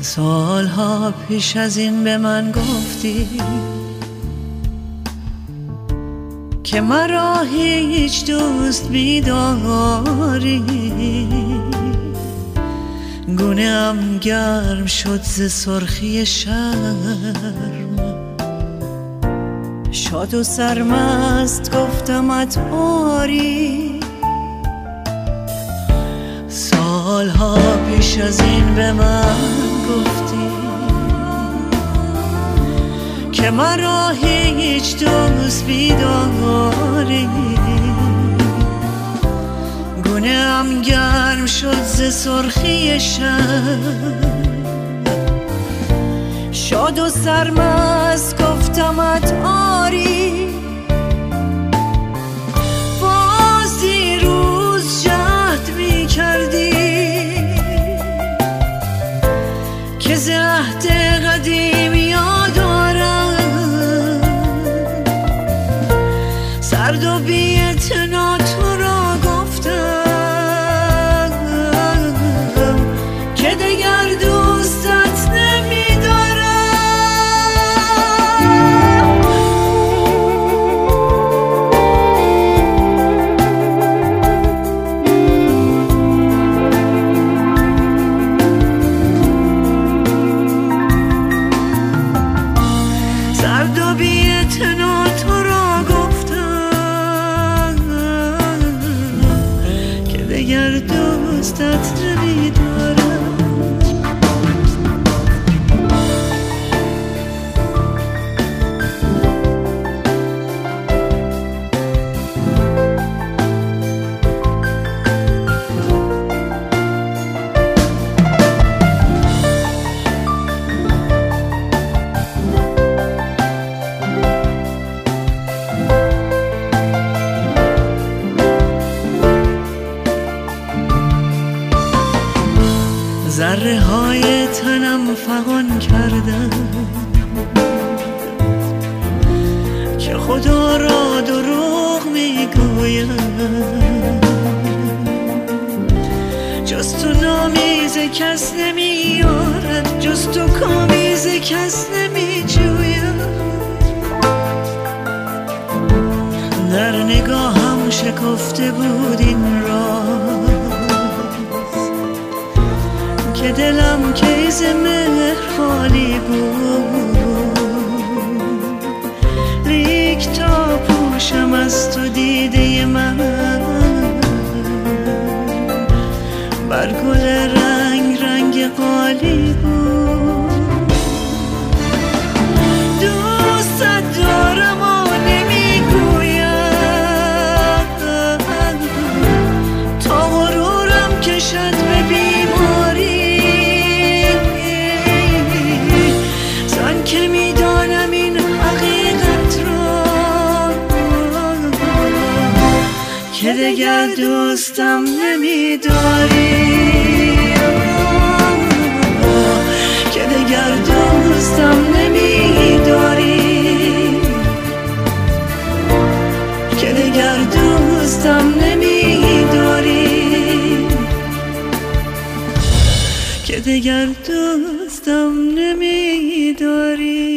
سالها پیش از این به من گفتی که مرا هیچ دوست بیداری، گونه‌ام گرم شد ز سرخی شرم، شاد و سرمست گفتمت آری. سالها پیش از این به من گفتی که مرا هیچ دوست بیداری، گونه‌ام گرم شد ز سرخی شب، شاد و سرمست گفتمت آری. باز دیروز جهد می کردی که ز عهد قدیم یاد آرم، سرد و بی اعتنا تو را گفتم که دگر دوستت نمیدارم. سرد و بی اعتنا تو را گفتم که دگر دوستت نمیدارم. ذره های تنم فغان کردم که خدا را دروغ میگویم، جز تو نامیز کس نمیارد، جز تو کامیز کس نمیجویم. در نگاهم شکفته بود این راز که دلم که ز مهر خالی بود، لیک تا پوشم از تو دیده من بر گل رنگ رنگ قالی بود. دوستت دارم و نمیگویم تا غرورم کشد به بیماری، که میدانم این حقیقت را که دگر دوستم نمیداری، که دگر دوستم نمیداری، که دگر دوستم نمیداری، که دگر دوستم نمیداری.